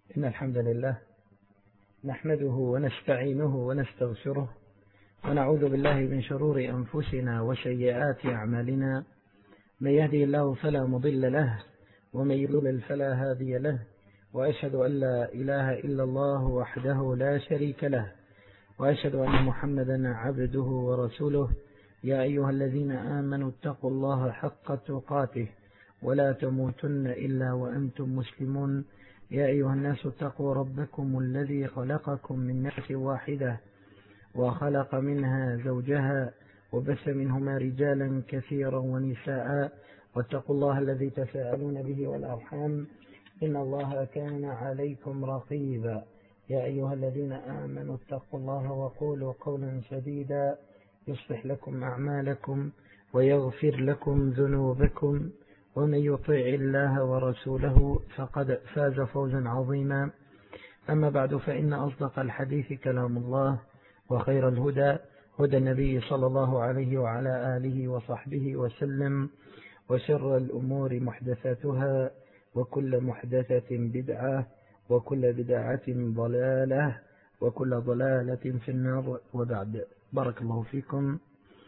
إن الحمد لله نحمده ونستعينه ونستغفره ونعوذ بالله من شرور أنفسنا وسيئات أعمالنا. من يهدي الله فلا مضل له ومن يضلل فلا هادي له، وأشهد أن لا إله إلا الله وحده لا شريك له، وأشهد أن محمدا عبده ورسوله. يا أيها الذين آمنوا اتقوا الله حق تقاته ولا تموتن إلا وأنتم مسلمون. يا أيها الناس اتقوا ربكم الذي خلقكم من نفس واحدة وخلق منها زوجها وبث منهما رجالا كثيرا ونساء، واتقوا الله الذي تساءلون به والأرحام إن الله كان عليكم رقيبا. يا أيها الذين آمنوا اتقوا الله وقولوا قولا سديدا يصلح لكم أعمالكم ويغفر لكم ذنوبكم، ومن يطع الله ورسوله فقد فاز فوزا عظيما. أما بعد، فإن أصدق الحديث كلام الله، وخير الهدى هدى النبي صلى الله عليه وعلى آله وصحبه وسلم، وشر الأمور محدثاتها، وكل محدثة بدعة، وكل بدعة ضلالة، وكل ضلالة في النار. وبعد، بارك الله فيكم.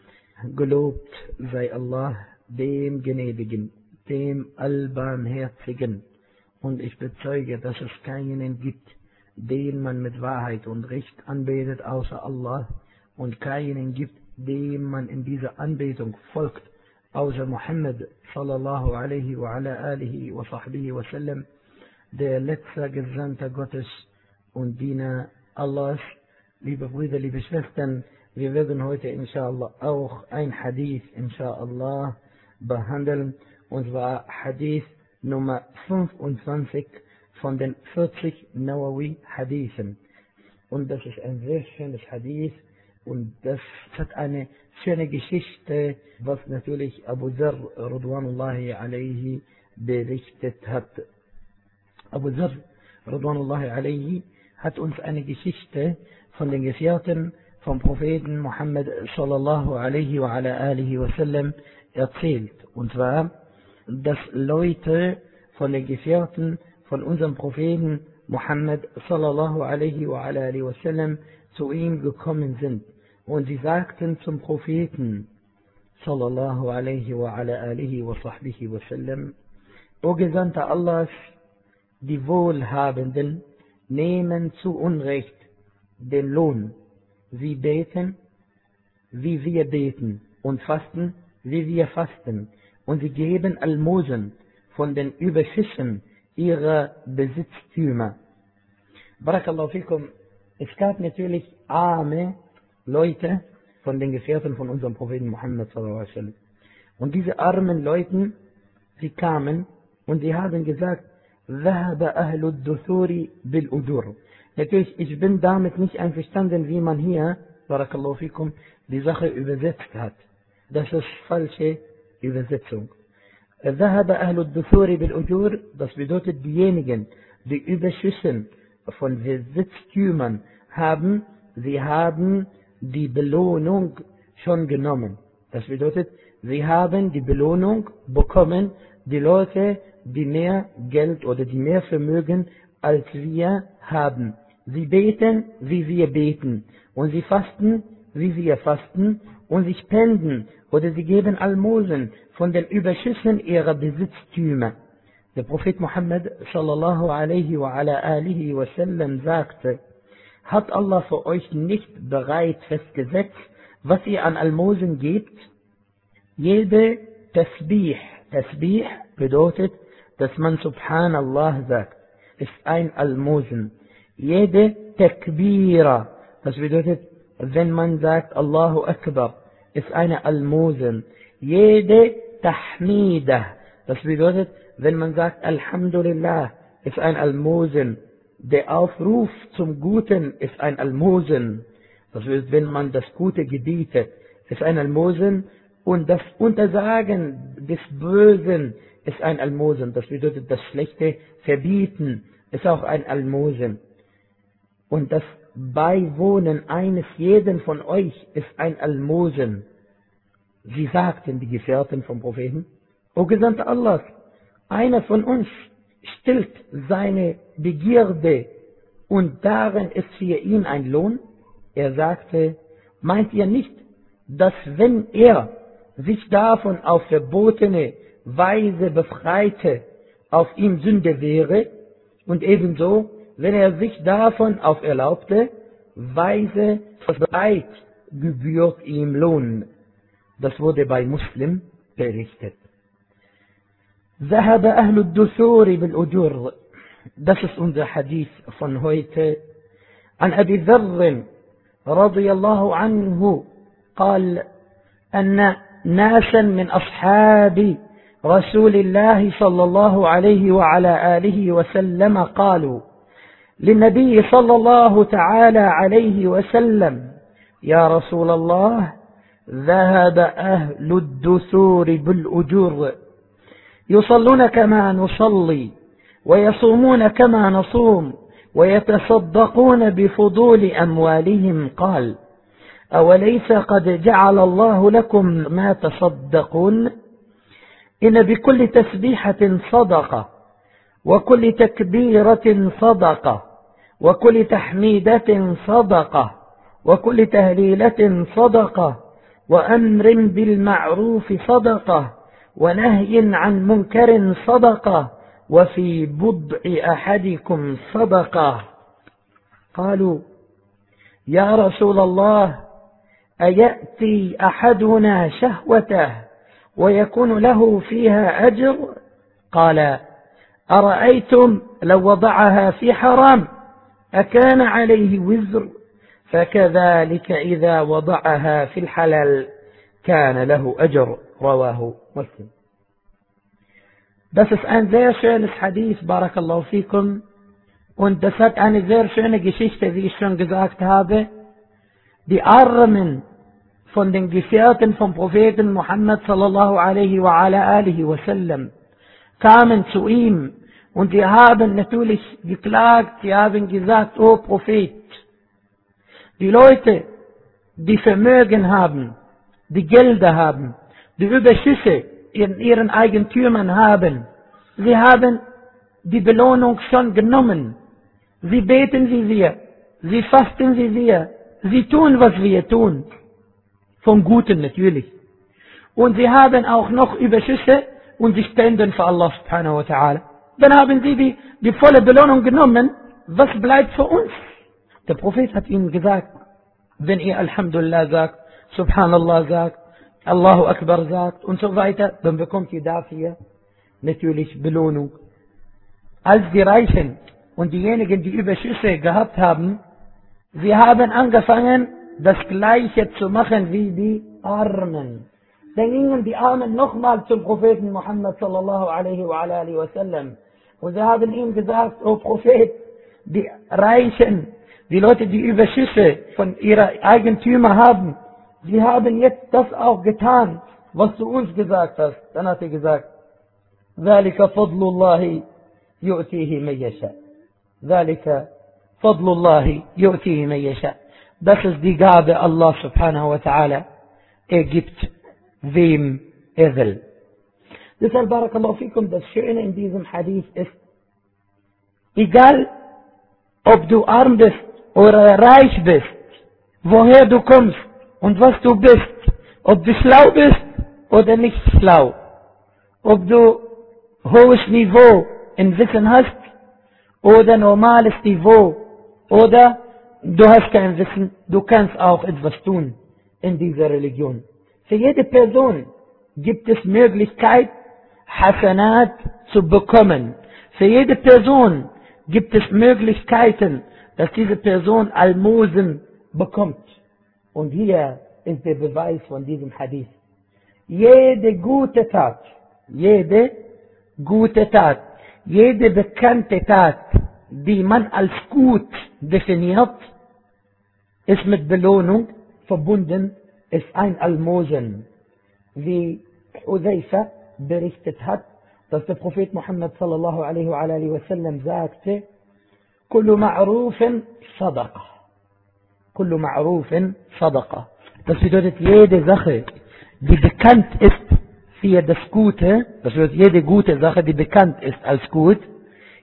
Gelobt sei Allah, dem Gnädigen, dem Allbarmherzigen, und ich bezeuge, dass es keinen gibt, den man mit Wahrheit und Recht anbetet, außer Allah, und keinen gibt, dem man in dieser Anbetung folgt, außer Muhammad sallallahu alaihi wa ala alihi wa sahbihi wa sallam, der letzte Gesandte Gottes und Diener Allahs. Liebe Brüder, liebe Schwestern, wir werden heute inshallah auch ein Hadith inshallah behandeln, und zwar Hadith Nummer 25 von den 40 Nawawi Hadithen. Und das ist ein sehr schönes Hadith, und das hat eine schöne Geschichte, was natürlich Abu Dharr Ridwanullahi alayhi berichtet hat. Abu Dharr Ridwanullahi alayhi hat uns eine Geschichte von den Gefährten vom Propheten Muhammad sallallahu alaihi wa ala alihi wa sallam erzählt. Und zwar, dass Leute von den Gefährten von unserem Propheten Muhammad sallallahu alaihi wa ala alihi wa sallam zu ihm gekommen sind. Und sie sagten zum Propheten sallallahu alaihi wa ala alihi wa sahbihi wa sallam: O Gesandter Allahs, die Wohlhabenden nehmen zu Unrecht den Lohn. Sie beten, wie wir beten, und fasten, wie wir fasten, und sie geben Almosen von den Überschüssen ihrer Besitztümer. Barakallahu fikum. Es gab natürlich arme Leute von den Gefährten von unserem Propheten Muhammad sallallahu alaihi wasallam. Und diese armen Leute, sie kamen und sie haben gesagt: ذهب أهل الدثور بالأجور. Natürlich, ich bin damit nicht einverstanden, wie man hier, barakallahu fikum, die Sache übersetzt hat. Das ist falsche Übersetzung. ذهب أهل الدثور بالأجور, das bedeutet, diejenigen, die Überschüsse von Besitztümern haben, sie haben die Belohnung schon genommen. Das bedeutet, sie haben die Belohnung bekommen, die Leute, die mehr Geld oder die mehr Vermögen als wir haben. Sie beten, wie wir beten, und sie fasten, wie wir fasten, und sie spenden oder sie geben Almosen von den Überschüssen ihrer Besitztümer. Der Prophet Muhammad sallallahu alaihi wa ala alihi wa sallam sagte: Hat Allah für euch nicht bereits festgesetzt, was ihr an Almosen gebt? Jede Tasbih bedeutet, dass man Subhanallah sagt, ist ein Almosen. Jede Takbira, das bedeutet, wenn man sagt Allahu Akbar, ist eine Almosen. Jede Tahmidah, das bedeutet, wenn man sagt Alhamdulillah, ist ein Almosen. Der Aufruf zum Guten ist ein Almosen. Das bedeutet, wenn man das Gute gebietet, ist ein Almosen. Und das Untersagen des Bösen ist ein Almosen. Das bedeutet, das Schlechte verbieten ist auch ein Almosen. Und das Beiwohnen eines jeden von euch ist ein Almosen. Sie sagten, die Gefährten vom Propheten: O Gesandter Allah, einer von uns stillt seine Begierde und darin ist für ihn ein Lohn? Er sagte, meint ihr nicht, dass wenn er sich davon auf verbotene Weise befreite, auf ihm Sünde wäre, und ebenso, wenn er sich davon auf erlaubte Weise befreit, gebührt ihm Lohn. Das wurde bei Muslim berichtet. ذهب أهل الدثور بالأجور. Das ist unser Hadith von heute. عن أبي ذر رضي الله عنه قال أن ناسا من أصحاب رسول الله صلى الله عليه وعلى آله وسلم قالوا للنبي صلى الله تعالى عليه وسلم يا رسول الله ذهب أهل الدثور بالأجور يصلون كما نصلي ويصومون كما نصوم ويتصدقون بفضول أموالهم قال أوليس قد جعل الله لكم ما تصدقون إن بكل تسبيحة صدقة وكل تكبيرة صدقة وكل تحميدة صدقة وكل تهليلة صدقة وأمر بالمعروف صدقة ونهي عن منكر صدقة وفي بضع أحدكم صدقة. قالوا يا رسول الله أيأتي أحدنا شهوته ويكون له فيها أجر؟ قال أرأيتم لو وضعها في حرام أكان عليه وزر؟ فكذلك إذا وضعها في الحلال كان له أجر. رواه مسلم. Das ist ein sehr schönes Hadith, Barakallahu fikum. Und das hat eine sehr schöne Geschichte, wie ich schon gesagt habe. Die Armen von den Gefährten vom Propheten Muhammad sallallahu alaihi wa ala alihi wa sallam kamen zu ihm und sie haben natürlich geklagt, sie haben gesagt, o Prophet, die Leute, die Vermögen haben, die Gelder haben, die Überschüsse in ihren Eigentümern haben, sie haben die Belohnung schon genommen. Sie beten wie wir, sie fasten wie wir, sie tun, was wir tun. Vom Guten natürlich. Und sie haben auch noch Überschüsse und sie spenden für Allah subhanahu wa ta'ala. Dann haben sie die volle Belohnung genommen. Was bleibt für uns? Der Prophet hat ihnen gesagt, wenn ihr Alhamdulillah sagt, Subhanallah sagt, Allahu Akbar sagt und so weiter, dann bekommt ihr dafür natürlich Belohnung. Als die Reichen und diejenigen, die Überschüsse gehabt haben, sie haben angefangen, das Gleiche zu machen wie die Armen. Dann gingen die Armen nochmal zum Propheten Muhammad sallallahu alaihi wa alihi wa sallam. Und sie haben ihm gesagt, o Prophet, die Reichen, die Leute, die Überschüsse von ihrer Eigentümer haben, sie haben jetzt das auch getan, was du uns gesagt hast. Dann hat er gesagt, ذَلِكَ فَضْلُ اللَّهِ يُؤْتِيهِ مَنْ يَشَاءُ. ذَلِكَ فَضْلُ اللَّهِ يُؤْتِيهِ مَنْ يَشَاءُ. Das ist die Gabe Allah subhanahu wa ta'ala. Er gibt, wem er will. Deshalb, Barakallahu fikum, das Schöne in diesem Hadith ist, egal ob du arm bist oder reich bist, woher du kommst und was du bist, ob du schlau bist oder nicht schlau, ob du hohes Niveau in Wissen hast oder normales Niveau oder du hast kein Wissen, du kannst auch etwas tun in dieser Religion. Für jede Person gibt es Möglichkeit, Hasanat zu bekommen. Für jede Person gibt es Möglichkeiten, dass diese Person Almosen bekommt. Und hier ist der Beweis von diesem Hadith. Jede gute Tat, jede bekannte Tat, die man als gut definiert, ist mit Belohnung verbunden, ist ein Almosen. Wie Hudayfa berichtet hat, dass der Prophet Muhammad sallallahu alaihi wa sallam sagte, Kullu ma'rufin sadaqa. Kullu ma'rufin sadaqa. Das bedeutet, jede Sache, die bekannt ist für das Gute, das bedeutet, jede gute Sache, die bekannt ist als gut,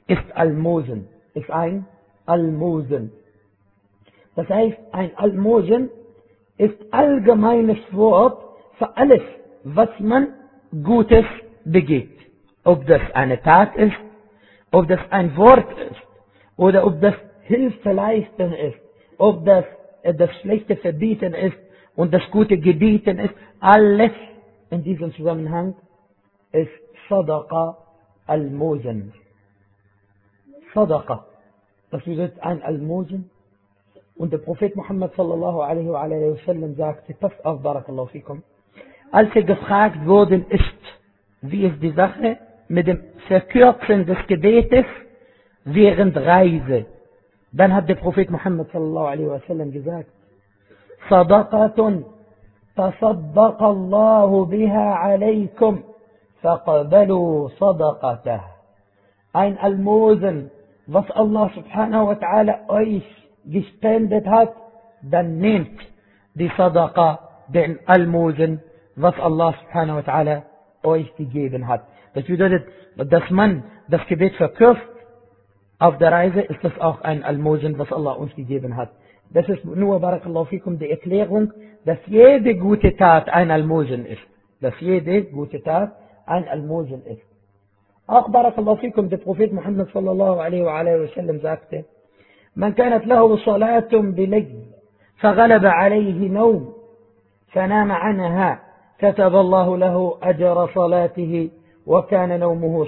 ist Almosen, ist ein Almosen. Das heißt, ein Almosen ist allgemeines Wort für alles, was man Gutes begeht. Ob das eine Tat ist, ob das ein Wort ist, oder ob das Hilfe leisten ist, ob das Schlechte verbieten ist und das Gute gebieten ist, alles in diesem Zusammenhang ist Sadaqa Almosen. Sadaqa, das bedeutet ein Almosen. Und der Prophet Muhammad sallallahu alaihi wa sallam sagte, passt auf, barakallahu fikum, als gefragt worden ist, wie ist die Sache mit dem Verkürzen des Gebetes während Reise, dann hat der Prophet Muhammad sallallahu alaihi wa sallam gesagt, Sadaqatun tasaddaqa Allahu biha alaykum faqbalu sadaqatah. Ein Almosen, was Allah subhanahu wa ta'ala euch gespendet hat, dann nehmt die Sadaqa, den Almosen, was Allah subhanahu wa ta'ala euch gegeben hat. Das bedeutet, dass man das Gebet verkürzt auf der Reise, ist das auch ein Almosen, was Allah uns gegeben hat. Das ist nur, barakallahu fikum, die Erklärung, dass jede gute Tat ein Almosen ist. Dass jede gute Tat ein Almosen ist. Auch, barakallahu fikum, der Prophet Muhammad sallallahu alaihi wa sallam sagte, من كانت له صلاة بليل فغلب عليه نوم فنام عنها كتب الله له أجر صلاته وكان نومه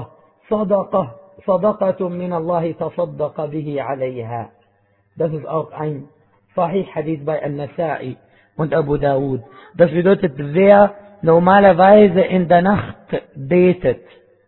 صدقة من الله تصدق به عليها. Das ist auch ein Sahih-Hadith bei An-Nasa'i und Abu Dawud. Das bedeutet, wer normalerweise in der Nacht betet,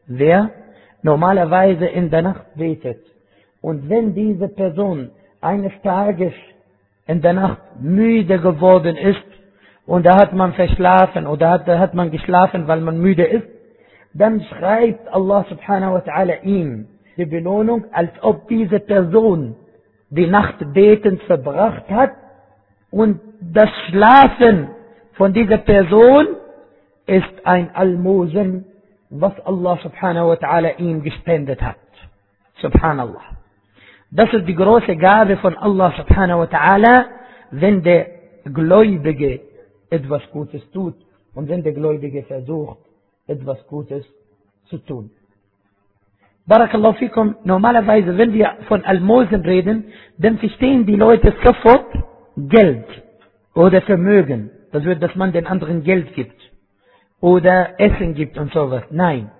und wenn diese Person eines Tages in der Nacht müde geworden ist, und da hat man verschlafen, oder da hat man geschlafen, weil man müde ist, dann schreibt Allah subhanahu wa ta'ala ihm die Belohnung, als ob diese Person die Nacht betend verbracht hat, und das Schlafen von dieser Person ist ein Almosen, was Allah subhanahu wa ta'ala ihm gespendet hat. Subhanallah. Das ist die große Gabe von Allah subhanahu wa ta'ala, wenn der Gläubige etwas Gutes tut und wenn der Gläubige versucht, etwas Gutes zu tun. Barakallahu fikum, normalerweise, wenn wir von Almosen reden, dann verstehen die Leute sofort Geld oder Vermögen. Das wird, dass man den anderen Geld gibt oder Essen gibt und sowas. Nein.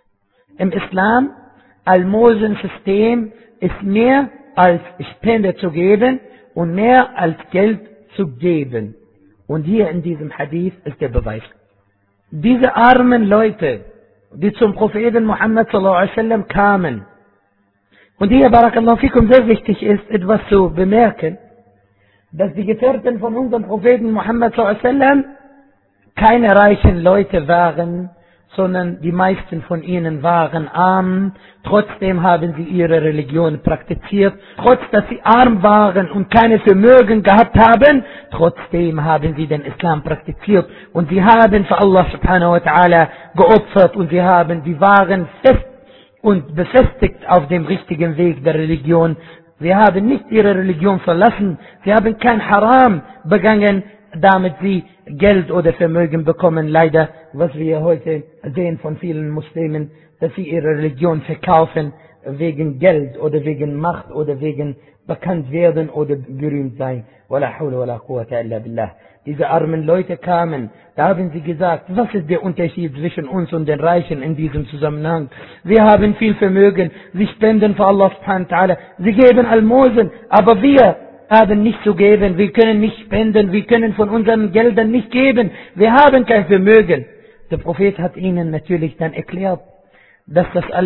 Im Islam, Almosensystem ist mehr als Spende zu geben und mehr als Geld zu geben. Und hier in diesem Hadith ist der Beweis. Diese armen Leute, die zum Propheten Muhammad sallallahu alaihi wasallam kamen, und hier, barakallahu fikum, sehr wichtig ist, etwas zu bemerken, dass die Gefährten von unserem Propheten Muhammad sallallahu alaihi wasallam keine reichen Leute waren, sondern die meisten von ihnen waren arm. Trotzdem haben sie ihre Religion praktiziert. Trotz dass sie arm waren und keine Vermögen gehabt haben, trotzdem haben sie den Islam praktiziert. Und sie haben für Allah subhanahu wa ta'ala geopfert, und sie waren fest und befestigt auf dem richtigen Weg der Religion. Sie haben nicht ihre Religion verlassen. Sie haben kein Haram begangen, damit sie Geld oder Vermögen bekommen. Leider, was wir heute sehen von vielen Muslimen, dass sie ihre Religion verkaufen wegen Geld oder wegen Macht oder wegen bekannt werden oder berühmt sein. Wala hawla wala quwwata illa billah. Diese armen Leute kamen, da haben sie gesagt, was ist der Unterschied zwischen uns und den Reichen in diesem Zusammenhang? Wir haben viel Vermögen, sie spenden für Allah subhanahu wa ta'ala, sie geben Almosen, aber wir haben nicht zu geben, wir können nicht spenden, wir können von unseren Geldern nicht geben, wir haben kein Vermögen. Der Prophet hat ihnen natürlich dann erklärt, dass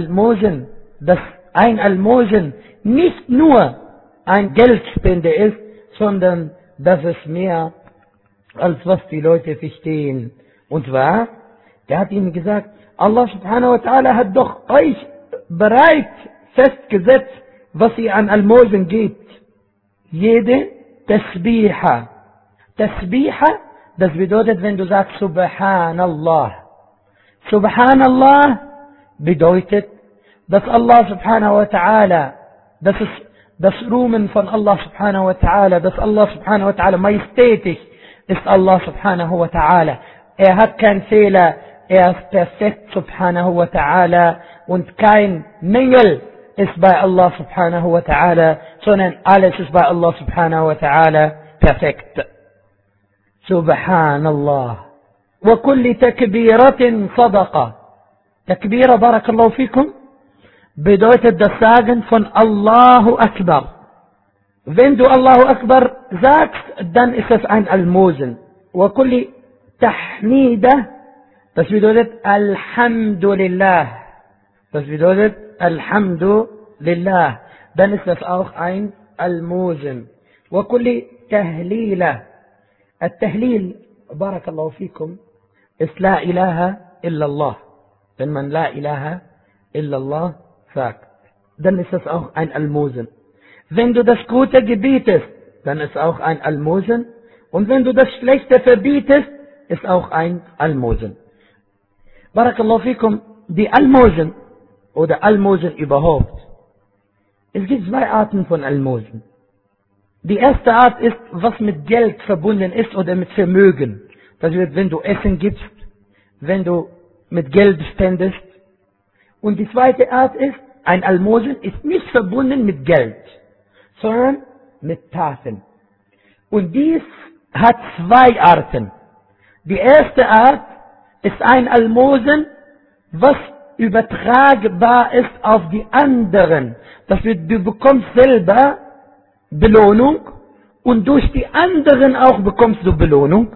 ein Almosen nicht nur ein Geldspende ist, sondern dass es mehr als was die Leute verstehen. Und zwar, der hat ihnen gesagt, Allah subhanahu wa ta'ala hat doch euch bereit festgesetzt, was ihr an Almosen gebt. Jede Tasbiha. Tasbiha, das bedeutet, wenn du sagst Subhanallah. Subhanallah bedeutet, dass Allah subhanahu wa ta'ala, das ist das Ruhmen von Allah subhanahu wa ta'ala, dass Allah subhanahu wa ta'ala majestätisch ist Allah subhanahu wa ta'ala. Er hat keinen Fehler, er ist perfekt subhanahu wa ta'ala und kein Mängel ist bei Allah subhanahu wa ta'ala, sondern alles ist bei Allah subhanahu wa ta'ala perfekt. Subhanallah. وكل تكبيرة صدقة. Takbira, barakallahu fikum, bedeutet das Sagen von Allahu Akbar. Wenn du Allahu Akbar sagst, dann ist es ein Almosen. وكل تحميدة, das bedeutet Alhamdulillah. Das bedeutet Alhamdulillah. Dann ist das auch ein Almosen. وكل تهليلة. التهليل, barakallahu fikum, ist La ilaha illallah. Wenn man La ilaha illallah sagt, dann ist das auch ein Almosen. Wenn du das Gute gebietest, dann ist auch ein Almosen. Und wenn du das Schlechte verbietest, ist auch ein Almosen. Barakallahu fikum, die Almosen oder Almosen überhaupt. Es gibt zwei Arten von Almosen. Die erste Art ist, was mit Geld verbunden ist oder mit Vermögen. Das wird, wenn du Essen gibst, wenn du mit Geld spendest. Und die zweite Art ist, ein Almosen ist nicht verbunden mit Geld, sondern mit Taten. Und dies hat zwei Arten. Die erste Art ist ein Almosen, was übertragbar ist auf die anderen. Das wird, du bekommst selber Belohnung und durch die anderen auch bekommst du Belohnung.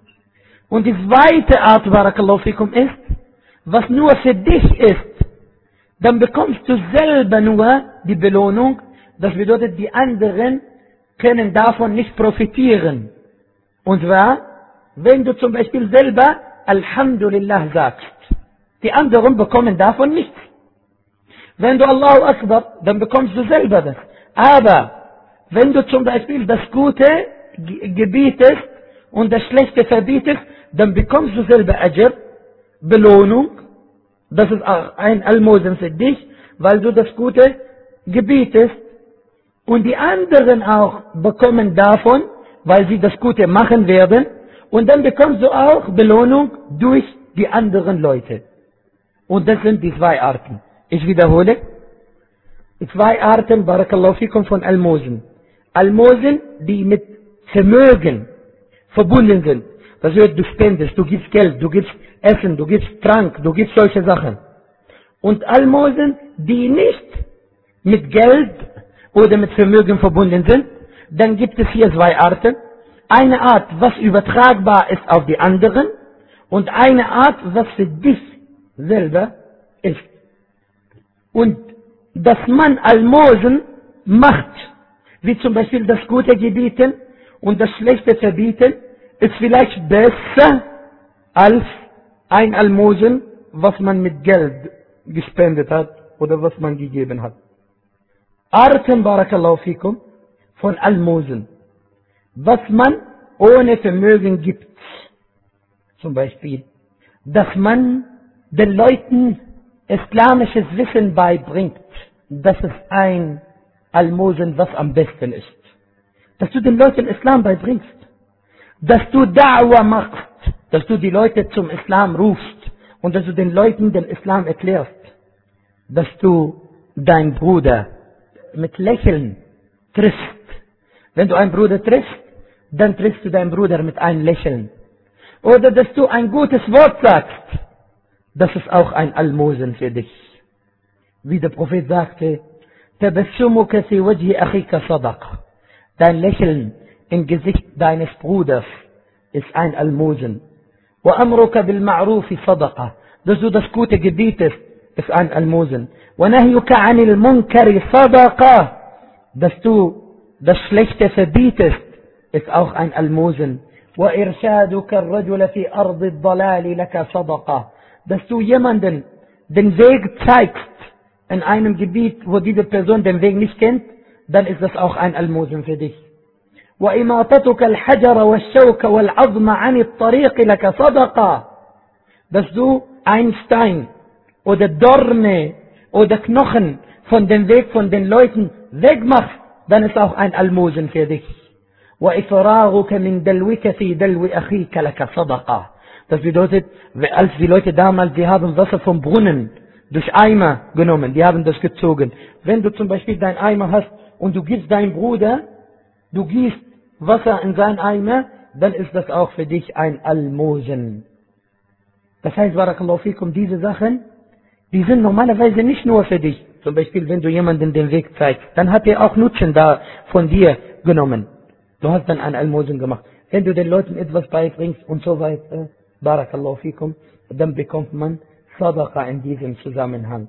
Und die zweite Art, barakallahu fikum, ist, was nur für dich ist, dann bekommst du selber nur die Belohnung. Das bedeutet, die anderen können davon nicht profitieren. Und zwar, wenn du zum Beispiel selber Alhamdulillah sagst, die anderen bekommen davon nichts. Wenn du Allahu Akbar, dann bekommst du selber das. Aber wenn du zum Beispiel das Gute gebietest und das Schlechte verbietest, dann bekommst du selber Ajr, Belohnung. Das ist ein Almosen für dich, weil du das Gute gebietest. Und die anderen auch bekommen davon, weil sie das Gute machen werden. Und dann bekommst du auch Belohnung durch die anderen Leute. Und das sind die zwei Arten. Ich wiederhole. Zwei Arten, barakallahu fikum, von Almosen. Almosen, die mit Vermögen verbunden sind. Das heißt, du spendest, du gibst Geld, du gibst Essen, du gibst Trank, du gibst solche Sachen. Und Almosen, die nicht mit Geld oder mit Vermögen verbunden sind, dann gibt es hier zwei Arten. Eine Art, was übertragbar ist auf die anderen, und eine Art, was für dich selber ist. Und dass man Almosen macht, wie zum Beispiel das Gute gebieten und das Schlechte verbieten, ist vielleicht besser als ein Almosen, was man mit Geld gespendet hat oder was man gegeben hat. Arten, barakallahu fikum, von Almosen, was man ohne Vermögen gibt. Zum Beispiel, dass man den Leuten islamisches Wissen beibringt. Das ist ein Almosen, was am besten ist. Dass du den Leuten Islam beibringst. Dass du Da'wah machst. Dass du die Leute zum Islam rufst. Und dass du den Leuten den Islam erklärst. Dass du deinen Bruder mit Lächeln triffst. Wenn du einen Bruder triffst, dann triffst du deinen Bruder mit einem Lächeln. Oder dass du ein gutes Wort sagst. Das ist auch ein Almosen für dich. Wie der Prophet sagte, Tabassumuka fi wajhi akhika sadaqa. Dein Lächeln im Gesicht deines Bruders ist ein Almosen. Wa amruka bil ma'rufi sadaqa. Dass du das Gute gebietest, ist ein Almosen. Wa nahyuka anil munkari sadaqa. Dass du das Schlechte verbietest, ist auch ein Almosen. Wa irshaduka ar-rajula fi ardi ad-dalali laka sadaqa. Dass du jemanden den Weg zeigst in einem Gebiet, wo diese Person den Weg nicht kennt, dann ist das auch ein Almosen für dich. وَإِمَاطَتُكَ الْحَجَرَ وَالشَّوْكَ وَالْعَظْمَ عَنِ الطَّرِيقِ لَكَ صَدَقَةً. Dass du einen Stein oder Dorne oder Knochen von dem Weg von den Leuten wegmachst, dann ist auch ein Almosen für dich. وَإِفْرَاغُكَ مِنْ دَلْوِكَ فِي دَلْوِ أَخِيكَ لَكَ صَدَقَةٌ. Das bedeutet, als die Leute damals, die haben Wasser vom Brunnen durch Eimer genommen, die haben das gezogen. Wenn du zum Beispiel dein Eimer hast und du gibst deinem Bruder, du gießt Wasser in sein Eimer, dann ist das auch für dich ein Almosen. Das heißt, Barakallahu fikum, diese Sachen, die sind normalerweise nicht nur für dich. Zum Beispiel, wenn du jemandem den Weg zeigst, dann hat er auch Nutzen da von dir genommen. Du hast dann ein Almosen gemacht. Wenn du den Leuten etwas beibringst und so weiter, Barakallahu fikum, dann bekommt man Sadaqa in diesem Zusammenhang.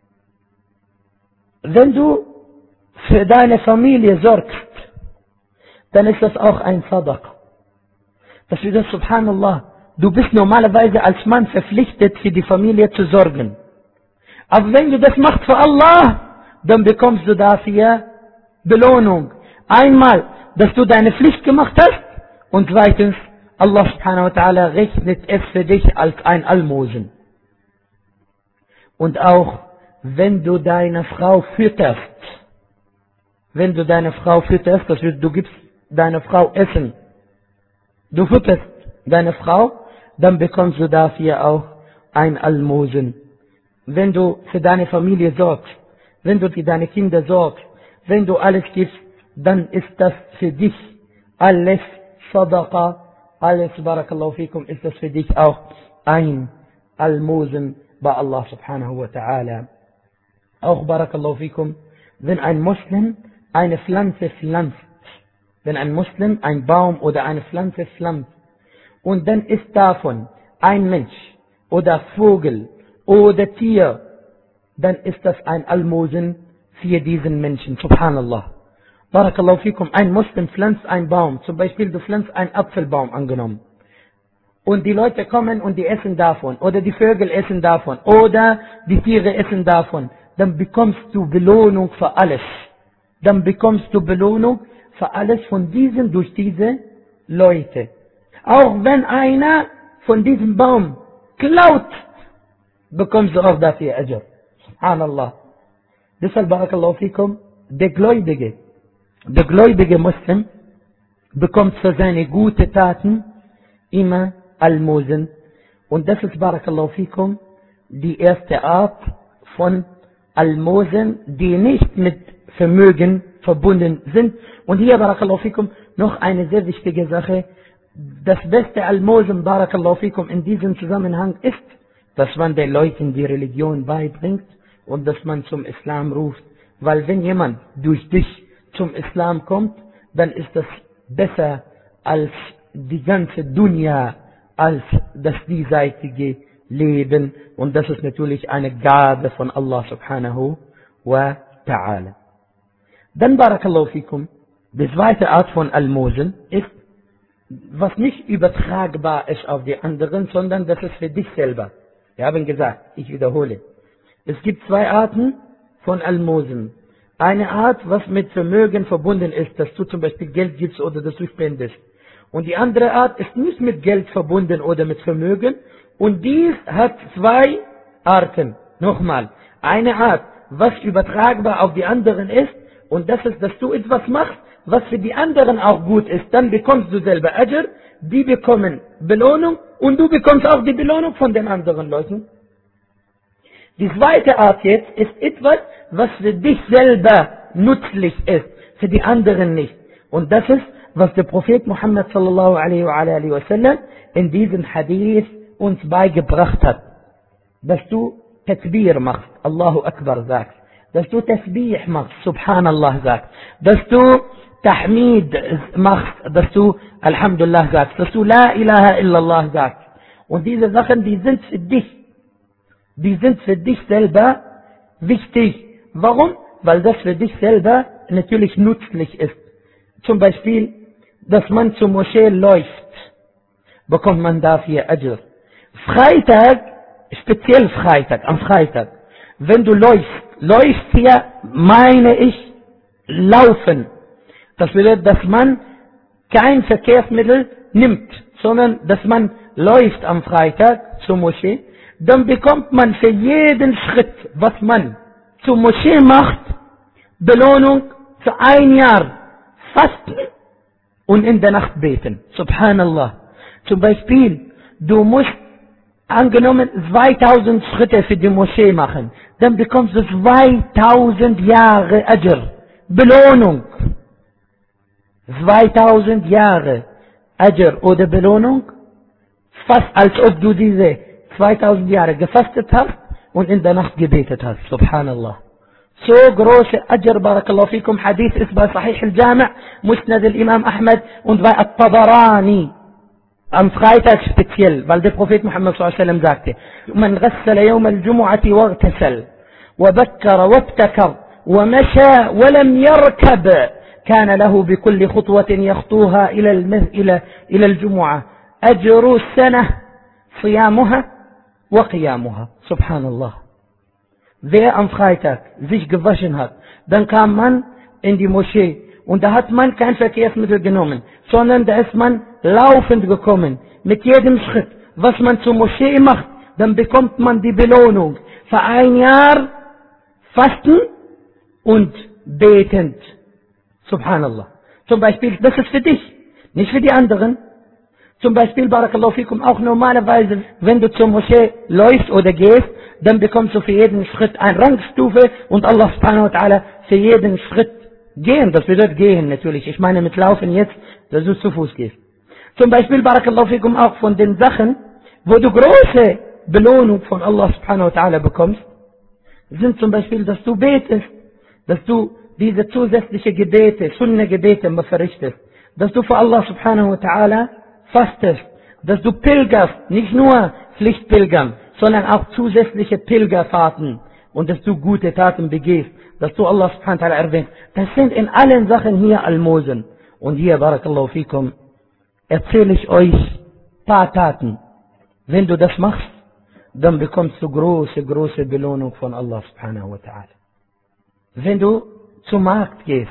Wenn du für deine Familie sorgst, dann ist das auch ein Sadaqa. Das bedeutet, subhanallah, du bist normalerweise als Mann verpflichtet, für die Familie zu sorgen. Aber wenn du das machst für Allah, dann bekommst du dafür Belohnung. Einmal, dass du deine Pflicht gemacht hast, und zweitens, Allah subhanahu wa ta'ala rechnet es für dich als ein Almosen. Und auch, wenn du deine Frau fütterst, das bedeutet, du gibst deiner Frau Essen, du fütterst deine Frau, dann bekommst du dafür auch ein Almosen. Wenn du für deine Familie sorgst, wenn du für deine Kinder sorgst, wenn du alles gibst, dann ist das für dich alles Sadaqa, alles, Barakallahu fikum, ist das für dich auch ein Almosen bei Allah subhanahu wa ta'ala. Auch, Barakallahu fikum, wenn ein Muslim eine Pflanze pflanzt, wenn ein Muslim ein Baum oder eine Pflanze pflanzt, und dann ist davon ein Mensch oder Vogel oder Tier, dann ist das ein Almosen für diesen Menschen. Subhanallah. Barakallahu fikum, ein Muslim pflanzt einen Baum. Zum Beispiel, du pflanzt einen Apfelbaum angenommen. Und die Leute kommen und die essen davon. Oder die Vögel essen davon. Oder die Tiere essen davon. Dann bekommst du Belohnung für alles. Dann bekommst du Belohnung für alles von diesen, durch diese Leute. Auch wenn einer von diesem Baum klaut, bekommst du auch dafür Ajr. Subhanallah. Deshalb, Barakallahu fikum, der Gläubige Muslim bekommt für seine guten Taten immer Almosen. Und das ist, Barakallahu fikum, die erste Art von Almosen, die nicht mit Vermögen verbunden sind. Und hier, Barakallahu fikum, noch eine sehr wichtige Sache. Das beste Almosen, Barakallahu fikum, in diesem Zusammenhang ist, dass man den Leuten die Religion beibringt und dass man zum Islam ruft. Weil wenn jemand durch dich zum Islam kommt, dann ist das besser als die ganze Dunya, als das diesseitige Leben. Und das ist natürlich eine Gabe von Allah subhanahu wa ta'ala. Dann, Barakallahu fikum, die zweite Art von Almosen ist, was nicht übertragbar ist auf die anderen, sondern das ist für dich selber. Wir haben gesagt, ich wiederhole. Es gibt zwei Arten von Almosen. Eine Art, was mit Vermögen verbunden ist, dass du zum Beispiel Geld gibst oder dass du spendest. Und die andere Art ist nicht mit Geld verbunden oder mit Vermögen. Und dies hat zwei Arten. Nochmal. Eine Art, was übertragbar auf die anderen ist. Und das ist, dass du etwas machst, was für die anderen auch gut ist. Dann bekommst du selber Ajr, die bekommen Belohnung und du bekommst auch die Belohnung von den anderen Leuten. Die zweite Art jetzt ist etwas, was für dich selber nützlich ist, für die anderen nicht. Und das ist, was der Prophet Muhammad sallallahu alaihi wa sallam in diesem Hadith uns beigebracht hat. Dass du Takbir machst, Allahu Akbar sagst. Dass du Tasbih machst, Subhanallah sagst. Dass du Tahmid machst, dass du Alhamdulillah sagst. Dass du La ilaha illallah sagst. Und diese Sachen, die sind für dich. Die sind für dich selber wichtig. Warum? Weil das für dich selber natürlich nützlich ist. Zum Beispiel, dass man zur Moschee läuft, bekommt man dafür Ajr. Freitag, speziell am Freitag, wenn du läufst hier, meine ich, laufen. Das bedeutet, dass man kein Verkehrsmittel nimmt, sondern dass man läuft am Freitag zur Moschee. Dann bekommt man für jeden Schritt, was man zu Moschee macht, Belohnung für 1 Jahr fasten und in der Nacht beten. Subhanallah. Zum Beispiel, du musst angenommen 2000 Schritte für die Moschee machen, dann bekommst du 2000 Jahre Ajr, Belohnung. 2000 Jahre Ajr oder Belohnung, fast als ob du diese 2000 Jahre gefastet hast und in der Nacht gebetet hast. Subhanallah. So große Ajr, barakallahu fikum. Hadith ist bei Sahih al-Jami', Musnad al-Imam Ahmad und bei At-Tabarani. Am Freitag speziell, weil der Prophet Muhammad sallallahu alaihi wasallam sagte: Man ghassala yawm al-jumu'ati waghtasal wa bakkara wabtakar wa masha wa lam yarkab كان له بكل خطوة يخطوها إلى الجمعة أجر السنة صيامها وقيامها. سبحان الله. Wer am Freitag sich gewaschen hat, dann kam man in die Moschee und da hat man kein Verkehrsmittel genommen, sondern da ist man laufend gekommen. Mit jedem Schritt, was man zur Moschee macht, dann bekommt man die Belohnung für 1 Jahr Fasten und betend. Subhanallah. Zum Beispiel, das ist für dich, nicht für die anderen. Zum Beispiel, barakallahu fikum, auch normalerweise, wenn du zur Moschee läufst oder gehst, dann bekommst du für jeden Schritt eine Rangstufe und Allah subhanahu wa ta'ala für jeden Schritt gehen. Das bedeutet gehen natürlich. Ich meine mit Laufen jetzt, dass du zu Fuß gehst. Zum Beispiel, barakallahu fikum, auch von den Sachen, wo du große Belohnung von Allah subhanahu wa ta'ala bekommst, sind zum Beispiel, dass du betest, dass du diese zusätzliche Gebete, Sunna-Gebete verrichtest, dass du für Allah subhanahu wa ta'ala fastest, dass du pilgerst, nicht nur Pflichtpilgern, sondern auch zusätzliche Pilgerfahrten und dass du gute Taten begehst, dass du Allah subhanahu wa ta'ala erwähnst. Das sind in allen Sachen hier Almosen. Und hier, barakallahu fikum, erzähle ich euch paar Taten. Wenn du das machst, dann bekommst du große Belohnung von Allah subhanahu wa ta'ala. Wenn du zum Markt gehst,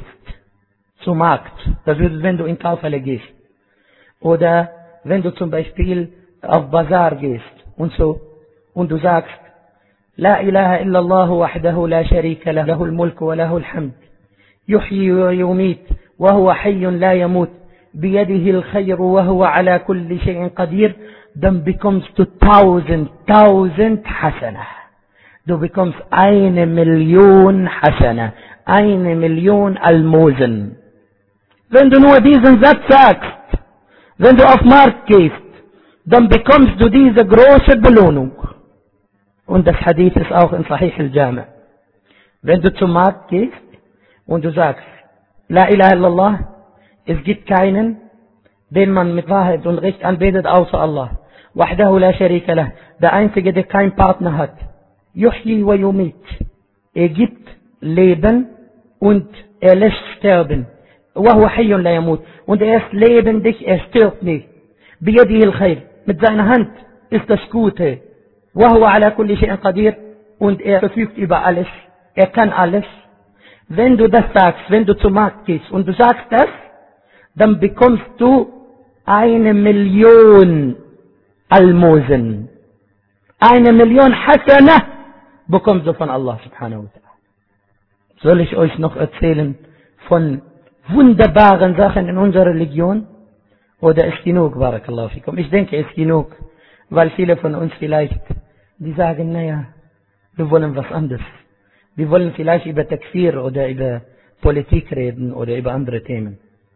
das bedeutet, wenn du in Kaufhalle gehst, oder wenn du zum Beispiel auf Bazar gehst und so, und du sagst, La ilaha illallah wahdahu la sharika lah, lahul mulk wa lahul hamd, yuhyi wa yumit, wa huwa hayyun la yamut, biyadihi al-khayr wa huwa ala kulli shay'in qadir, dann bekommst du 1000 Hasana. Du bekommst 1 Million Hasana, 1 Million Almosen. Wenn du nur diesen Satz sagst, wenn du auf Markt gehst, dann bekommst du diese große Belohnung. Und das Hadith ist auch in Sahih al-Jami'. Wenn du zum Markt gehst und du sagst, La ilaha illallah, es gibt keinen, den man mit Wahrheit und Recht anbetet, außer Allah. Wahdahu la sharika lah, der Einzige, der keinen Partner hat. Yuhyi wa yumit, er gibt Leben und er lässt sterben. Wahuwa hayyun la yamut, und er ist lebendig, er stirbt nicht. Biyadihi al-khayr, mit seiner Hand ist das Gute. Wahuwa ala kulli shay'in qadir, und er verfügt über alles, er kann alles. Wenn du das sagst, wenn du zum Markt gehst und du sagst das, dann bekommst du 1 Million Almosen. 1 Million Hasana bekommst du von Allah subhanahu wa ta'ala. Soll ich euch noch erzählen von wunderbaren Sachen in unserer Religion? Oder ist genug, barakallahu fikum? Ich denke, ist genug, weil viele von uns vielleicht, die sagen, naja, wir wollen was anderes. Wir wollen vielleicht über Takfir oder über Politik reden oder über andere Themen.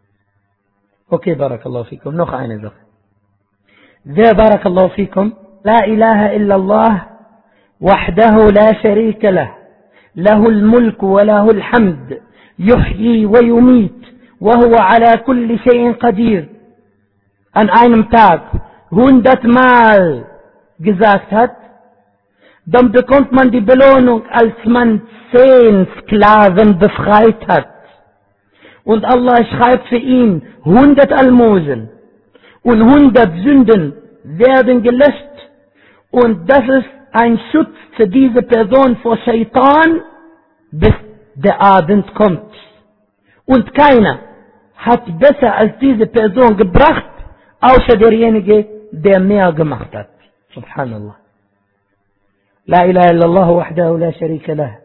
Okay, barakallahu fikum, noch eine Sache. Wer, barakallahu fikum, La ilaha illallah, wahdahu la sharika lah, lahul mulk wa lahul hamd, yuhyi wa yumit, wa huwa ala kulli shay'in qadir, an einem Tag 100 Mal gesagt hat, dann bekommt man die Belohnung, als man 10 Sklaven befreit hat. Und Allah schreibt für ihn 100 Almosen und 100 Sünden werden gelöscht. Und das ist ein Schutz für diese Person vor Shaitan, bis der Abend kommt. Und keiner hat besser als diese Person gebracht, außer derjenige, der mehr gemacht hat. Subhanallah. La ilaha illallah wahdahu la sharika lah,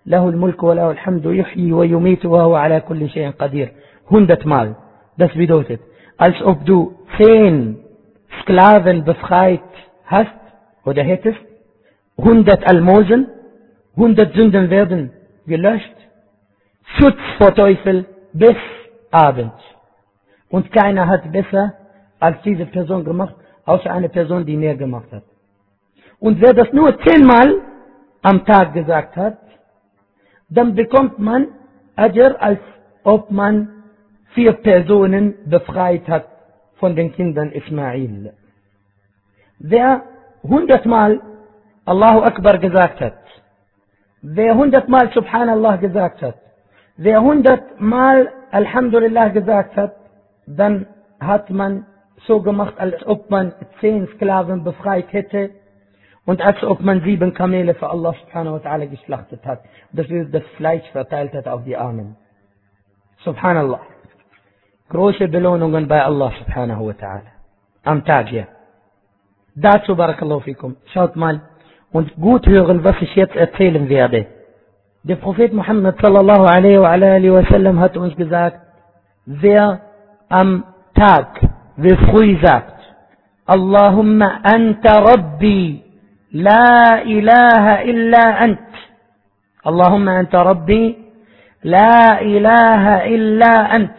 له الملك وله الحمد يحيي ويميت وهو على كل شيء قدير. 100 Mal. Das bedeutet, als ob du 10 Sklaven befreit hast oder hättest, 100 Almosen, 100 Sünden werden gelöscht, Schutz vor Teufel bis abends. Und keiner hat besser als diese Person gemacht, außer eine Person, die mehr gemacht hat. Und wer das nur 10 Mal am Tag gesagt hat, dann bekommt man Ajr, als ob man 4 Personen befreit hat von den Kindern Ismail. Wer 100 Mal Allahu Akbar gesagt hat, wer 100 Mal Subhanallah gesagt hat, wer 100 Mal Alhamdulillah gesagt hat, dann hat man so gemacht, als ob man 10 Sklaven befreit hätte und als ob man 7 Kamele für Allah subhanahu wa ta'ala geschlachtet hat. Das Fleisch verteilt hat auf die Armen. Subhanallah. Große Belohnungen bei Allah subhanahu wa ta'ala. Am Tag hier. Dazu barakallahu fikum. Schaut mal und gut hören, was ich jetzt erzählen werde. Der Prophet Muhammad sallallahu alaihi wa alihi wa sallam hat uns gesagt, wer am Tag, wer früh sagt, Allahumma anta Rabbi, la ilaha illa ant. Allahumma anta Rabbi, la ilaha illa ant.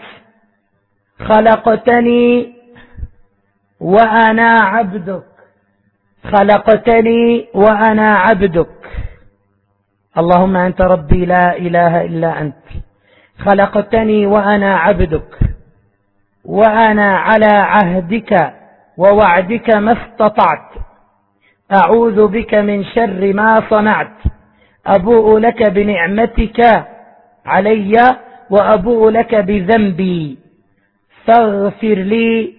خلقتني وأنا عبدك خلقتني وأنا عبدك اللهم أنت ربي لا إله إلا أنت خلقتني وأنا عبدك وأنا على عهدك ووعدك ما استطعت أعوذ بك من شر ما صنعت أبوء لك بنعمتك علي وأبوء لك بذنبي فاغفر لي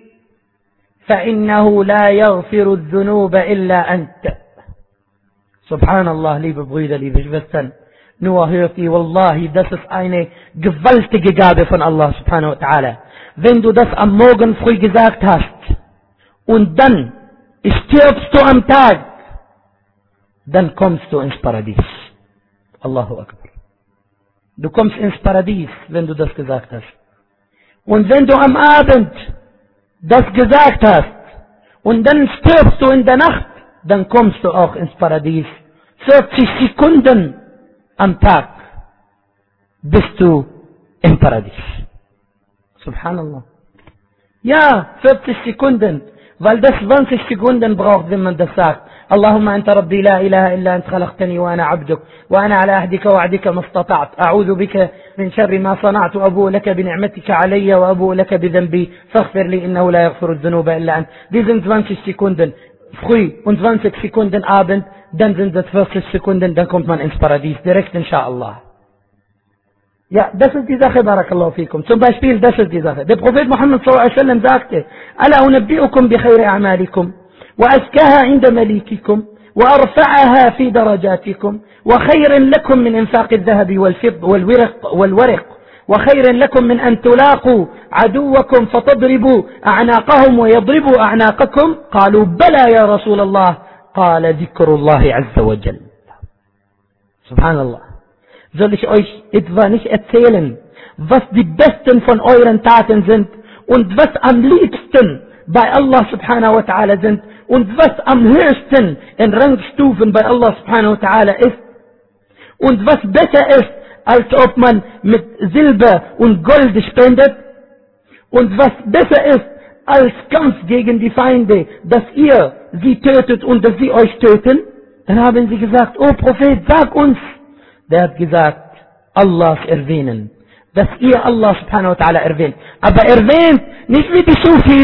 فإنه لا يغفر الذنوب إلا أنت. Subhanallah, liebe Brüder, liebe Schwestern, nur hört ihr, Wallahi, das ist eine gewaltige Gabe von Allah subhanahu wa ta'ala. Wenn du das am Morgen früh gesagt hast und dann stirbst du am Tag, dann kommst du ins Paradies. Allahu Akbar. Du kommst ins Paradies, wenn du das gesagt hast. Und wenn du am Abend das gesagt hast und dann stirbst du in der Nacht, dann kommst du auch ins Paradies. 40 Sekunden am Tag bist du im Paradies. Subhanallah. Ja, 40 Sekunden, weil das 20 Sekunden braucht, wenn man das sagt. اللهم أنت ربي لا إله إلا أنت خلقتني وأنا عبدك وأنا على عهدك ووعدك ما استطعت أعوذ بك من شر ما صنعت وأبوء لك بنعمتك علي وأبوء لك بذنبي فاغفر لي إنه لا يغفر الذنوب إلا أنت. Die sind 20 Sekunden früh und 20 Sekunden Abend, dann sind es 40 Sekunden, dann kommt man ins Paradies, direkt inshallah. Ja, das ist die Sache, barakallahu fikum. Zum Beispiel, das ist die Sache. Der Prophet Muhammad sallallahu alaihi wasallam sagte, Ala unabbi'ukum bi khayri a'malikum وأزكاها عند مليككم وأرفعها في درجاتكم وخير لكم من إنفاق الذهب والورق وخير لكم من أن تلاقوا عدوكم فتضربوا أعناقهم ويضربوا أعناقكم قالوا بلى يا رسول الله قال ذكر الله عز وجل. سبحان الله. Soll ich euch etwa nicht erzählen, was die besten von euren Taten sind und was am liebsten bei Allah subhanahu wa ta'ala sind und was am höchsten in Rangstufen bei Allah subhanahu wa ta'ala ist und was besser ist, als ob man mit Silber und Gold spendet und was besser ist als Kampf gegen die Feinde, dass ihr sie tötet und dass sie euch töten, dann haben sie gesagt, oh Prophet, sag uns. Der hat gesagt, Allahs erwähnen, dass ihr Allah subhanahu wa ta'ala erwähnt, aber erwähnt nicht wie die Sufis,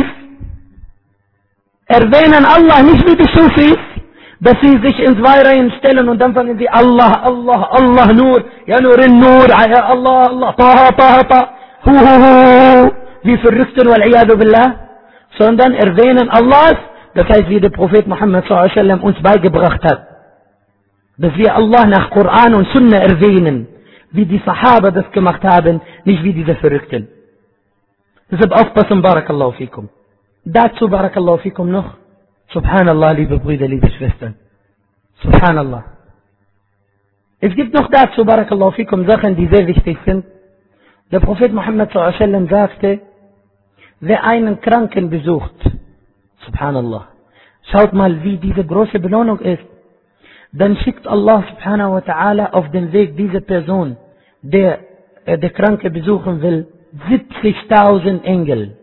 erwähnen Allah nicht wie die Sufis, dass sie sich in 2 Reihen stellen und dann fangen sie Allah, Allah, Allah, Nur, ja Nur in Nur, ja Allah, Allah, Taha, Taha, Taha, hu, hu, hu, wie Verrückten, wal-iyadu billah, sondern erwähnen Allahs, das heißt, wie der Prophet Muhammad sallallahu alaihi wasallam uns beigebracht hat, dass wir Allah nach Koran und Sunna erwähnen, wie die Sahaba das gemacht haben, nicht wie diese Verrückten. Deshalb aufpassen, barakallahu fikum. Dazu, barakallahu fikum, noch, Subhanallah, liebe Brüder, liebe Schwestern, Subhanallah. Es gibt noch dazu, Barakallahu fikum, Sachen, die sehr wichtig sind. Der Prophet Muhammad sallallahu alaihi wasallam sagte, wer einen Kranken besucht, subhanallah, schaut mal, wie diese große Belohnung ist. Dann schickt Allah subhanahu wa ta'ala auf den Weg dieser Person, der Kranke besuchen will, 70.000 Engel.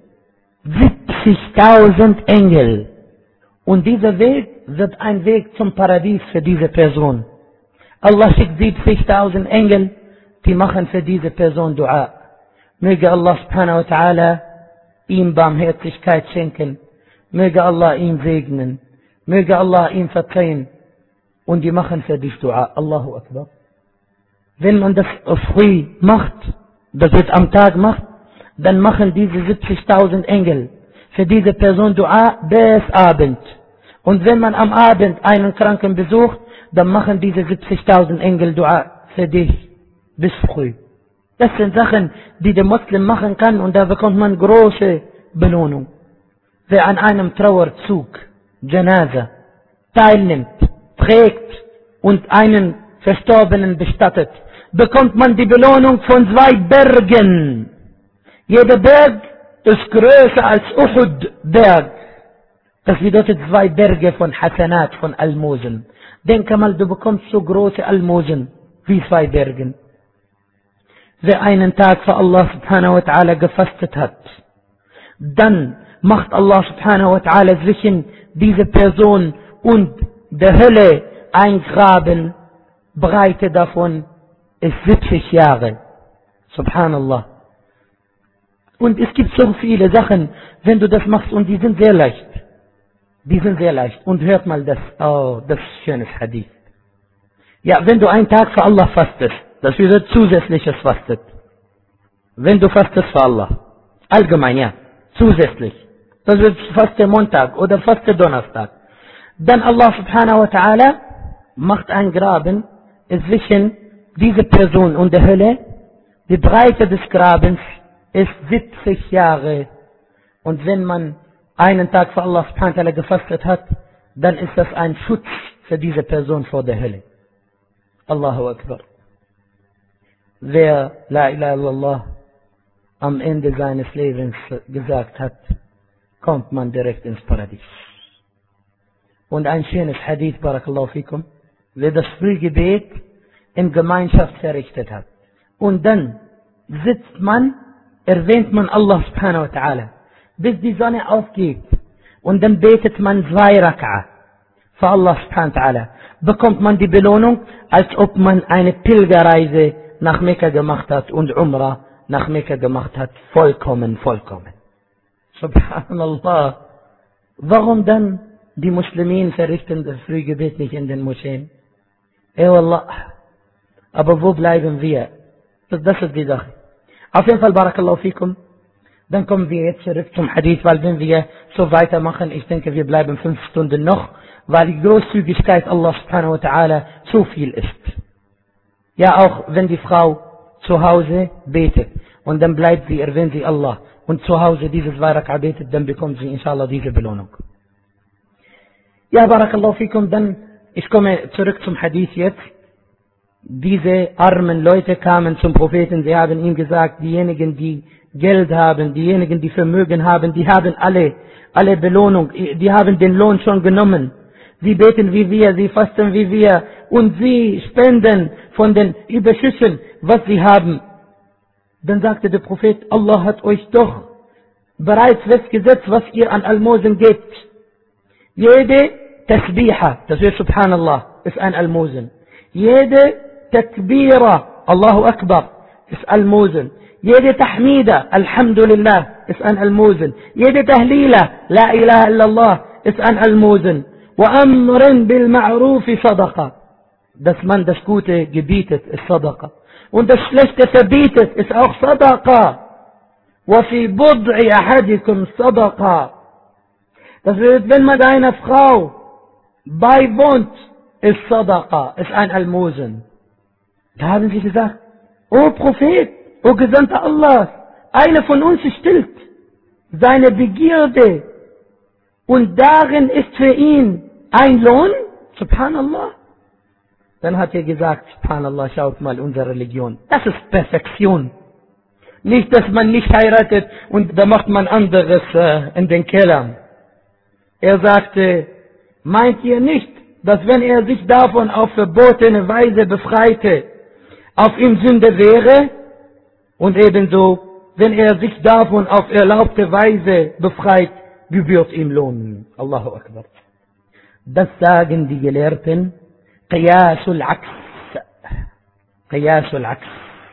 70.000 Engel. Und dieser Weg wird ein Weg zum Paradies für diese Person. Allah schickt 70.000 Engel, die machen für diese Person Dua. Möge Allah subhanahu wa ta'ala ihm Barmherzigkeit schenken. Möge Allah ihn segnen. Möge Allah ihm verzeihen. Und die machen für dich Dua. Allahu Akbar. Wenn man das früh macht, das wird am Tag macht, dann machen diese 70.000 Engel für diese Person Dua bis Abend. Und wenn man am Abend einen Kranken besucht, dann machen diese 70.000 Engel Dua für dich bis früh. Das sind Sachen, die der Muslim machen kann und da bekommt man große Belohnung. Wer an einem Trauerzug, Janaza, teilnimmt, trägt und einen Verstorbenen bestattet, bekommt man die Belohnung von 2 Bergen. Jeder Berg ist größer als Uhud-Berg. Das bedeutet 2 Berge von Hasanat, von Almosen. Denke mal, du bekommst so große Almosen wie 2 Bergen. Wer einen Tag für Allah subhanahu wa ta'ala gefastet hat, dann macht Allah subhanahu wa ta'ala zwischen dieser Person und der Hölle ein Graben. Breite davon ist 70 Jahre. Subhanallah. Und es gibt so viele Sachen, wenn du das machst und die sind sehr leicht. Die sind sehr leicht. Und hört mal das. Oh, das ist schönes Hadith. Ja, wenn du einen Tag für Allah fastest, das wird zusätzliches Fastet. Wenn du fastest für Allah. Allgemein, ja. Zusätzlich. Das wird Faste Montag oder Faste Donnerstag. Dann Allah subhanahu wa ta'ala macht ein Graben zwischen dieser Person und der Hölle. Die Breite des Grabens ist 70 Jahre. Und wenn man einen Tag für Allah subhanahu wa ta'ala gefastet hat, dann ist das ein Schutz für diese Person vor der Hölle. Allahu Akbar. Wer La ilaha illallah am Ende seines Lebens gesagt hat, kommt man direkt ins Paradies. Und ein schönes Hadith, Barakallahu fikum, wer das Frühgebet in Gemeinschaft verrichtet hat. Und dann sitzt man, erwähnt man Allah subhanahu wa ta'ala, bis die Sonne aufgeht. Und dann betet man 2 Rak'a für Allah subhanahu wa ta'ala. Bekommt man die Belohnung, als ob man eine Pilgerreise nach Mekka gemacht hat und Umrah nach Mekka gemacht hat. Vollkommen, vollkommen. Subhanallah. Warum dann die Muslimen verrichten das Frühgebet nicht in den Moscheen? Wallah. Aber wo bleiben wir? Das ist die Sache. Auf jeden Fall, Barakallahu fikum. Dann kommen wir jetzt zurück zum Hadith, weil wenn wir so weitermachen, ich denke, wir bleiben 5 Stunden noch, weil die Großzügigkeit Allah subhanahu wa ta'ala so viel ist. Ja, auch wenn die Frau zu Hause betet und dann bleibt sie, erwähnt sie Allah und zu Hause dieses 2 Rak'a betet, dann bekommt sie inshallah diese Belohnung. Ja, Barakallahu fikum, dann, ich komme zurück zum Hadith jetzt. Diese armen Leute kamen zum Propheten, sie haben ihm gesagt, diejenigen, die Geld haben, diejenigen, die Vermögen haben, die haben alle Belohnung, die haben den Lohn schon genommen. Sie beten wie wir, sie fasten wie wir und sie spenden von den Überschüssen, was sie haben. Dann sagte der Prophet, Allah hat euch doch bereits festgesetzt, was ihr an Almosen gebt. Jede Tasbiha, das wird Subhanallah, ist ein Almosen. Jede Takbira, Allahu Akbar, ist Almosen. Jede Tahmida, Alhamdulillah, ist ein Almosen. Jede Tahlila, La ilaha illallah, ist ein Almosen. وَأَمْرٍ بِالْمَعْرُوفِ صَدَقَةً. Dass man das Gute gebietet, ist Sadaqa. Und das Schlechte verbietet, ist auch Sadaqa. وَفِي بُضْعِ أَحَدِكُمْ صَدَقَةً. Das bedeutet, wenn man einer Frau beiwohnt, ist Sadaqa, ist ein Almosen. Da haben sie gesagt, O Prophet, O Gesandter Allah, einer von uns stillt seine Begierde und darin ist für ihn ein Lohn, Subhanallah. Dann hat er gesagt, Subhanallah, schaut mal, unsere Religion. Das ist Perfektion. Nicht, dass man nicht heiratet und da macht man anderes in den Keller. Er sagte, meint ihr nicht, dass wenn er sich davon auf verbotene Weise befreite, auf ihm Sünde wäre? Und ebenso, wenn er sich davon auf erlaubte Weise befreit, gebührt ihm Lohn. Allahu Akbar. Das sagen die Gelehrten, Qiyasul Aqs. Qiyasul Aqs.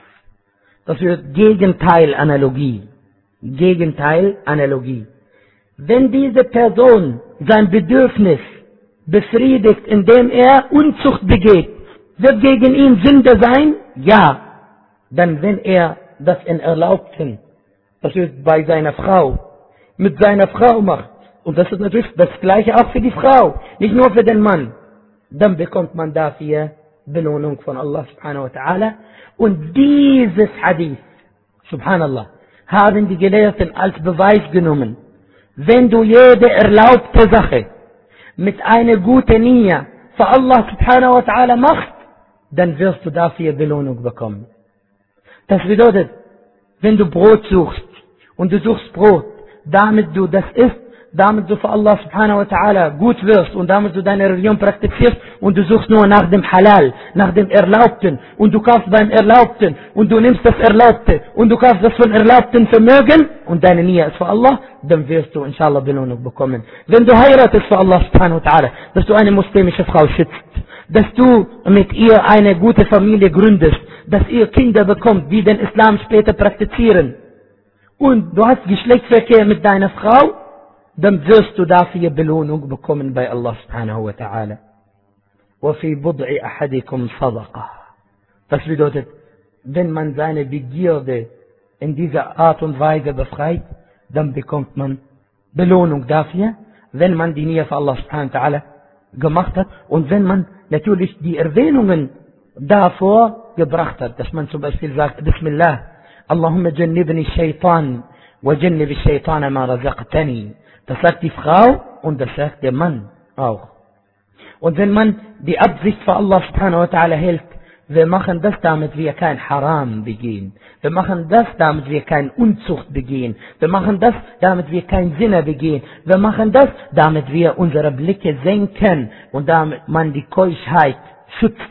Das wird Gegenteil-Analogie. Gegenteil-Analogie. Wenn diese Person sein Bedürfnis befriedigt, indem er Unzucht begeht, wird gegen ihn Sünde sein? Ja. Dann wenn er das in Erlaubten, das wird bei seiner Frau, mit seiner Frau macht, und das ist natürlich das Gleiche auch für die Frau, nicht nur für den Mann, dann bekommt man dafür Belohnung von Allah subhanahu wa ta'ala. Und dieses Hadith, subhanallah, haben die Gelehrten als Beweis genommen. Wenn du jede erlaubte Sache mit einer guten Nia für Allah subhanahu wa ta'ala machst, dann wirst du dafür Belohnung bekommen. Das bedeutet, wenn du Brot suchst und du suchst Brot, damit du das isst, damit du für Allah subhanahu wa ta'ala gut wirst und damit du deine Religion praktizierst und du suchst nur nach dem Halal, nach dem Erlaubten und du kaufst beim Erlaubten und du nimmst das Erlaubte und du kaufst das von erlaubten Vermögen und deine Nia ist für Allah, dann wirst du inshallah Belohnung bekommen. Wenn du heiratest für Allah subhanahu wa ta'ala, dass du eine muslimische Frau schützt, dass du mit ihr eine gute Familie gründest, dass ihr Kinder bekommt, die den Islam später praktizieren und du hast Geschlechtsverkehr mit deiner Frau, dann wirst du dafür Belohnung bekommen bei Allah subhanahu wa ta'ala. وَفِي بُضْعِ أَحَدِكُمْ صَدَقَةً. Das bedeutet, wenn man seine Begierde in dieser Art und Weise befreit, dann bekommt man Belohnung dafür, wenn man die Nia für Allah subhanahu wa ta'ala gemacht hat und wenn man natürlich die Erwähnungen davor gebracht hat, dass man zum Beispiel sagt, Bismillah, Allahumma jannibni shaitan wa jannibi shaitana ma razaqtani. Das sagt die Frau und das sagt der Mann auch. Und wenn man die Absicht für Allah subhanahu wa ta'ala hält, wir machen das, damit wir kein Haram begehen. Wir machen das, damit wir kein Unzucht begehen. Wir machen das, damit wir kein Sinne begehen. Wir machen das, damit wir unsere Blicke senken und damit man die Keuschheit schützt.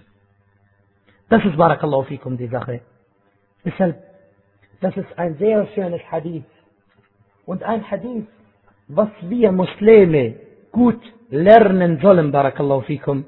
Das ist Barakallahu fikum die Sache. Deshalb, das ist ein sehr schönes Hadith. Und ein Hadith, was wir Muslime gut lernen sollen, Barakallahu fikum.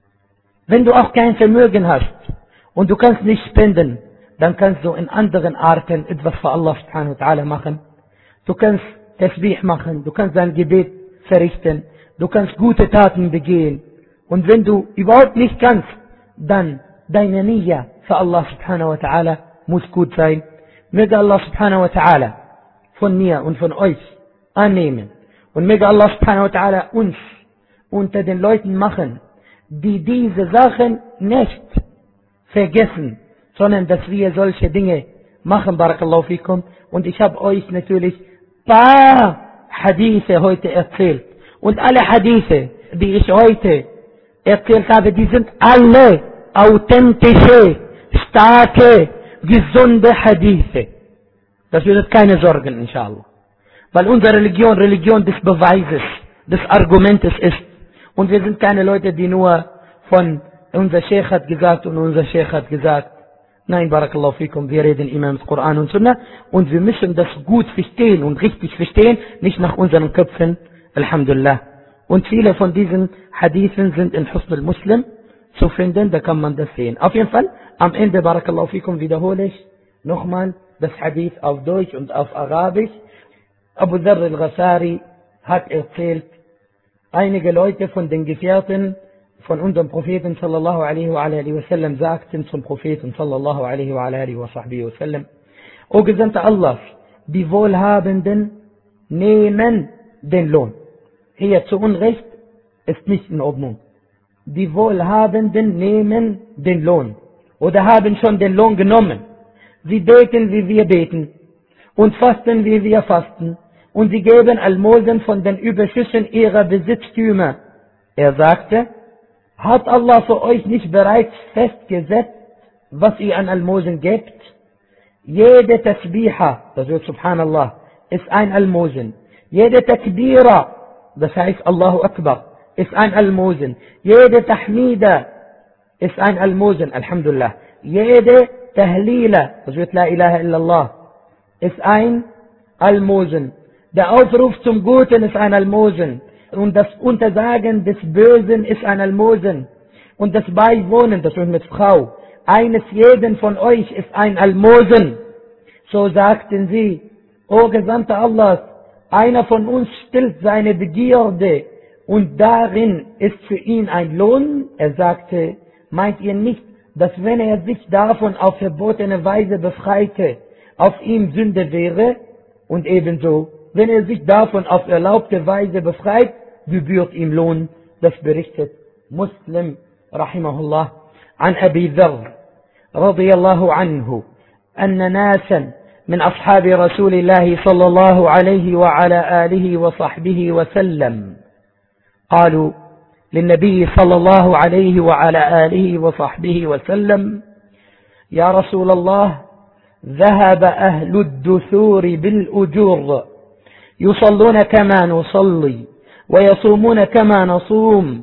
Wenn du auch kein Vermögen hast und du kannst nicht spenden, dann kannst du in anderen Arten etwas für Allah subhanahu wa ta'ala machen. Du kannst Tasbih machen, du kannst dein Gebet verrichten, du kannst gute Taten begehen. Und wenn du überhaupt nicht kannst, dann deine Nia für Allah subhanahu wa ta'ala muss gut sein. Möge Allah subhanahu wa ta'ala von mir und von euch annehmen. Und möge Allah subhanahu wa ta'ala uns unter den Leuten machen, die diese Sachen nicht vergessen, sondern dass wir solche Dinge machen, Barakallahu fikum. Und ich habe euch natürlich paar Hadithe heute erzählt. Und alle Hadithe, die ich heute erzählt habe, die sind alle authentische, starke, gesunde Hadithe. Das wird keine Sorgen, inshallah. Weil unsere Religion des Beweises, des Argumentes ist. Und wir sind keine Leute, die nur von unser Sheikh hat gesagt und unser Sheikh hat gesagt. Nein, Barakallahu fikum, wir reden immer mit Koran und Sunnah und wir müssen das gut verstehen und richtig verstehen, nicht nach unseren Köpfen, Alhamdulillah. Und viele von diesen Hadithen sind in Husn al-Muslim zu finden, da kann man das sehen. Auf jeden Fall, am Ende, Barakallahu fikum, wiederhole ich nochmal das Hadith auf Deutsch und auf Arabisch. Abu Dharr al-Ghafari hat erzählt, einige Leute von den Gefährten von unserem Propheten sallallahu alaihi wa alihi wa sallam sagten zum Propheten sallallahu alaihi wa alihi wa sahbihi wa sallam: O Gesandter Allahs, die Wohlhabenden nehmen den Lohn. Hier zu Unrecht ist nicht in Ordnung. Die Wohlhabenden nehmen den Lohn oder haben schon den Lohn genommen. Sie beten, wie wir beten und fasten, wie wir fasten. Und sie geben Almosen von den Überschüssen ihrer Besitztümer. Er sagte, Hat Allah für euch nicht bereits festgesetzt, was ihr an Almosen gebt? Jede Tasbiha, das wird Subhanallah, ist ein Almosen. Jede Takbira, das heißt Allahu Akbar, ist ein Almosen. Jede Tahmida ist ein Almosen, Alhamdulillah. Jede Tahlila, das wird La ilaha illallah, ist ein Almosen. Der Aufruf zum Guten ist ein Almosen. Und das Untersagen des Bösen ist ein Almosen. Und das Beiwohnen, das wird mit Frau, eines jeden von euch ist ein Almosen. So sagten sie, O Gesandter Allahs, einer von uns stillt seine Begierde und darin ist für ihn ein Lohn. Er sagte, meint ihr nicht, dass wenn er sich davon auf verbotene Weise befreite, auf ihm Sünde wäre? Und ebenso, wenn er sich davon auf erlaubte Weise befreit, gebührt ihm Lohn. Das berichtet Muslim, rahimahullah, an Abi Dharr, radiyallahu anhu, أن ناسا من أصحاب رسول الله صلى الله عليه وعلى آله وصحبه وسلم قالوا للنبي صلى الله عليه وعلى آله وصحبه وسلم يا رسول الله ذهب أهل الدثور بالأجور يصلون كما نصلي ويصومون كما نصوم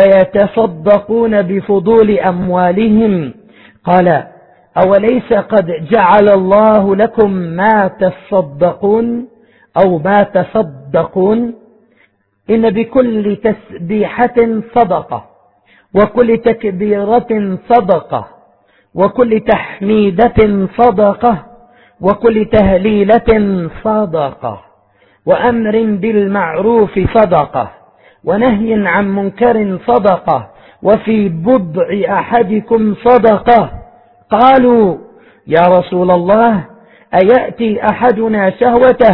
ويتصدقون بفضول أموالهم قال أوليس قد جعل الله لكم ما تصدقون أو ما تصدقون إن بكل تسبيحة صدقة وكل تكبيرة صدقة وكل تحميدة صدقة وكل تهليلة صدقة وأمر بالمعروف صدقة ونهي عن منكر صدقة وفي بضع أحدكم صدقة قالوا يا رسول الله أيأتي أحدنا شهوته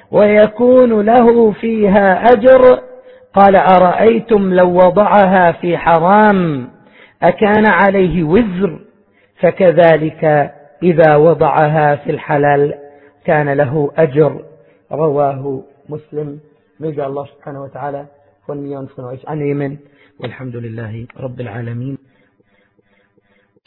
ويكون له فيها أجر قال أرأيتم لو وضعها في حرام أكان عليه وزر فكذلك إذا وضعها في الحلال كان له أجر رواه مسلم. Möge Allah subhanahu wa ta'ala von mir und von euch annehmen. Walhamdulillahi Rabbil Alamin.